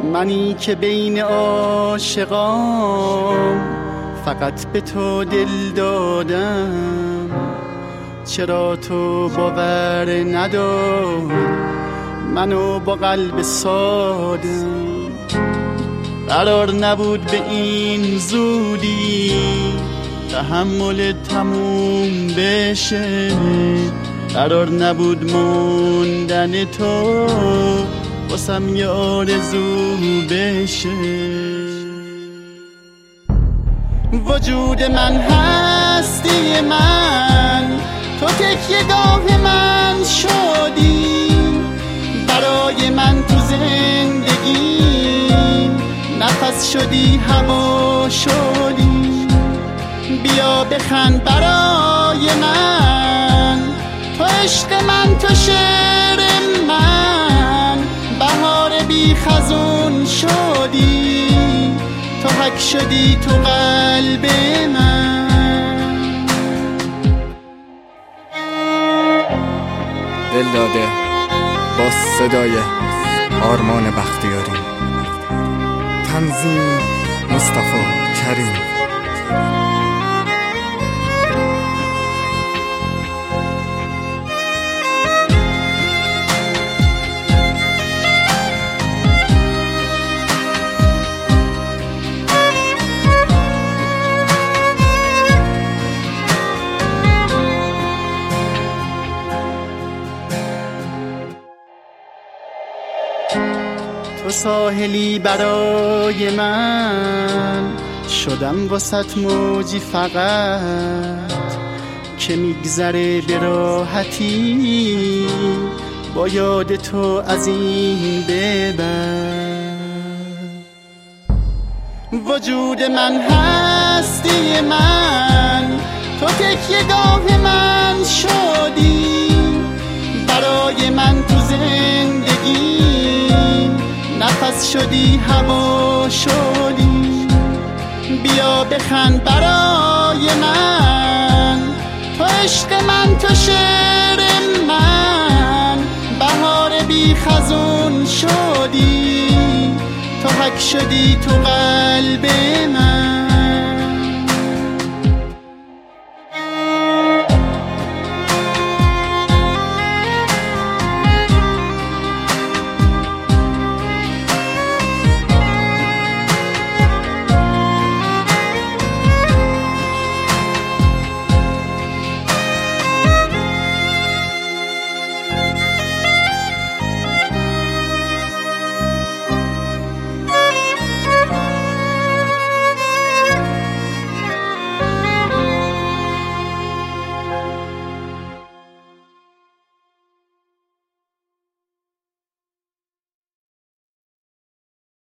منی که بین عاشقام فقط به تو دل دادم، چرا تو باور نداری منو با قلب سادم؟ قرار نبود به این زودی تحمل تموم بشه، قرار نبود موندن تو واسم یه آرزو بشه. وجود من هستی من، تو تکیه‌گاه من شدی، برای من تو زندگی نفس شدی، هوا شدی. بیا بخند برای من، تو عشق من، تو شعر من، بهار بی خزون شدی، تو حک شدی تو قلب من. دل داده با صدای آرمان بختیاری، تنظیم مصطفی کریم. تو ساحلی برای من، شدم واسط موجی فقط که میگذره به راحتی با یاد تو از این ببر. وجود من هستی من، تو تکیه‌گاه من شدی، برای من تو زندگی نفس شدی، هوا شدی. بیا بخند برای من، تو عشق من، تو شعر من، بهار بی خزون شدی، تو حک شدی تو قلب من.